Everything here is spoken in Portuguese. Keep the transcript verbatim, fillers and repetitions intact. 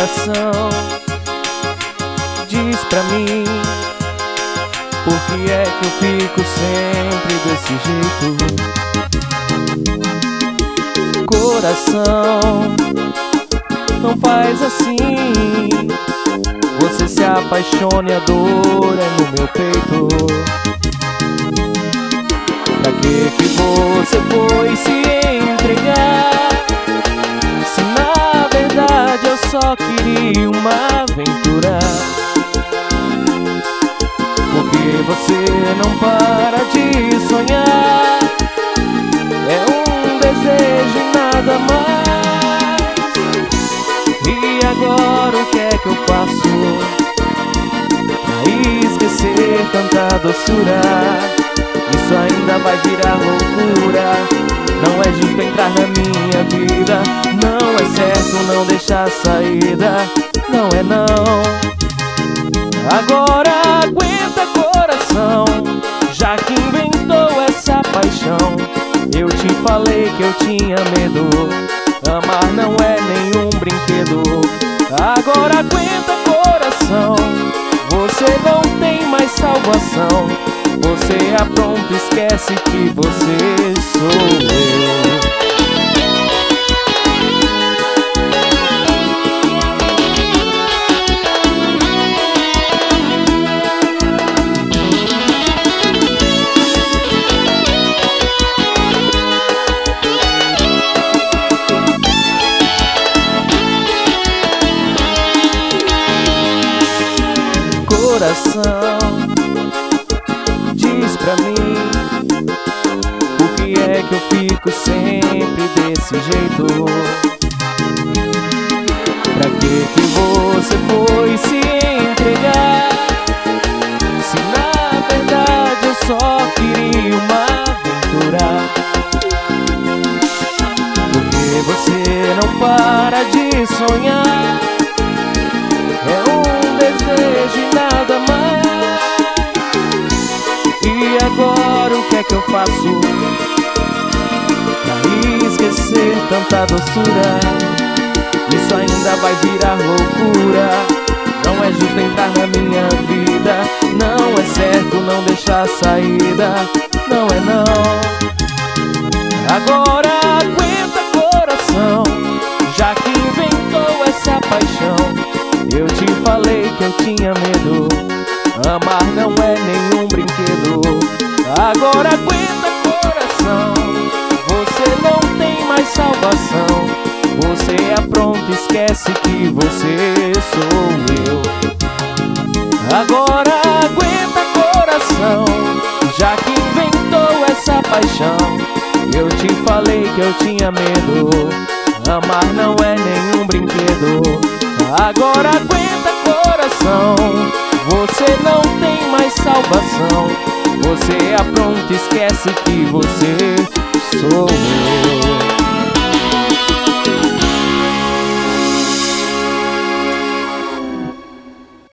Coração, diz pra mim, por que é que eu fico sempre desse jeito? Coração, não faz assim. Você se apaixona e a dor é no meu peito. Pra que que você foi se entregar, se na verdade eu só queria uma aventura? Porque você não para de sonhar, é um desejo e nada mais. E agora o que é que eu faço pra esquecer tanta doçura? Isso ainda vai virar loucura. Não é justo entrar na minha vida, não é certo não deixar saída, não é não. Agora aguenta, coração, já que inventou essa paixão. Eu te falei que eu tinha medo, amar não é nenhum brinquedo. Agora aguenta, coração, você não tem mais salvação. Você apronta, esquece que você sou eu. Coração, diz pra mim, por que é que eu fico sempre desse jeito? Pra que que você foi se entregar, se na verdade eu só queria uma aventura? Porque você não para de sonhar, é um desejo e nada mais. E agora o que é que eu faço pra esquecer tanta doçura? Isso ainda vai virar loucura. Não é justo entrar na minha vida, não é certo não deixar saída, não é não. Agora aguenta, coração, já que inventou essa paixão. Eu te falei que eu tinha medo, amar não é nenhum brinquedo. Agora aguenta, coração, você não tem mais salvação. Você apronta, esquece que você sou eu. Agora aguenta, coração, já que inventou essa paixão. Eu te falei que eu tinha medo, amar não é nenhum brinquedo. Agora aguenta, coração, você não tem mais salvação. Você apronta, esquece que você sou eu.